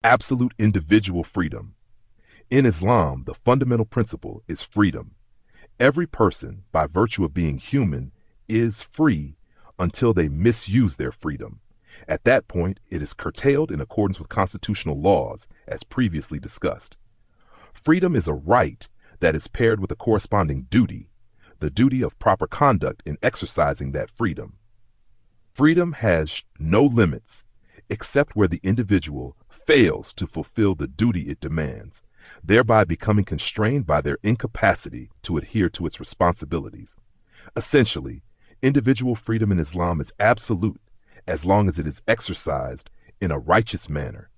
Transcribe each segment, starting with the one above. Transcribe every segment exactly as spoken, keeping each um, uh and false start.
absolute individual freedom. In Islam, the fundamental principle is freedom. Every person, by virtue of being human, is free until they misuse their freedom. At that point, it is curtailed in accordance with constitutional laws, as previously discussed. Freedom is a right that is paired with a corresponding duty, the duty of proper conduct in exercising that freedom. Freedom has no limits, except where the individual fails to fulfill the duty it demands, thereby becoming constrained by their incapacity to adhere to its responsibilities. Essentially, individual freedom in Islam is absolute as long as it is exercised in a righteous manner.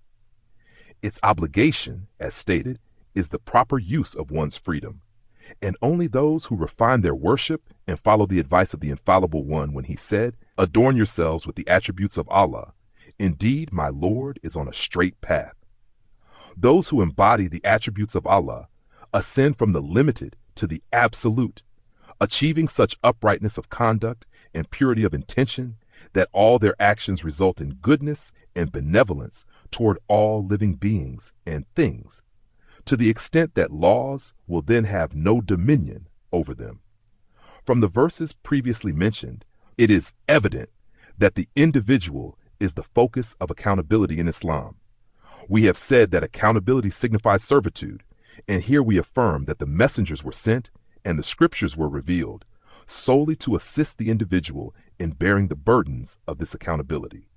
Its obligation, as stated, is the proper use of one's freedom, and only those who refine their worship and follow the advice of the infallible one when he said, "Adorn yourselves with the attributes of Allah. Indeed, my Lord is on a straight path." Those who embody the attributes of Allah ascend from the limited to the absolute, achieving such uprightness of conduct and purity of intention that all their actions result in goodness and benevolence toward all living beings and things, to the extent that laws will then have no dominion over them. From the verses previously mentioned, it is evident that the individual is the focus of accountability in Islam. We have said that accountability signifies servitude, and here we affirm that the messengers were sent and the scriptures were revealed solely to assist the individual in bearing the burdens of this accountability.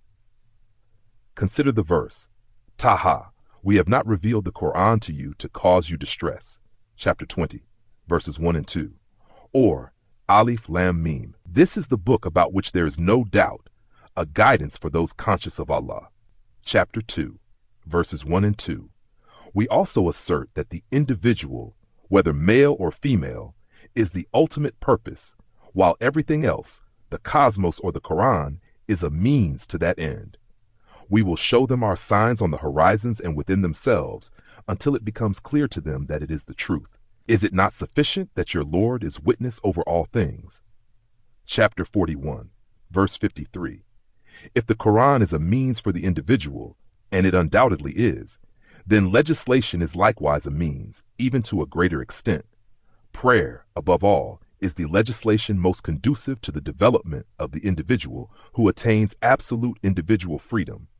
Consider the verse, Taha, we have not revealed the Quran to you to cause you distress, chapter twenty, verses one and two, or Alif Lam Mim. This is the book about which there is no doubt, a guidance for those conscious of Allah, chapter two, verses one and two. We also assert that the individual, whether male or female, is the ultimate purpose, while everything else, the cosmos or the Quran, is a means to that end. We will show them our signs on the horizons and within themselves until it becomes clear to them that it is the truth. Is it not sufficient that your Lord is witness over all things? Chapter forty-one, verse fifty-three. If the Quran is a means for the individual, and it undoubtedly is, then legislation is likewise a means, even to a greater extent. Prayer, above all, is the legislation most conducive to the development of the individual who attains absolute individual freedom,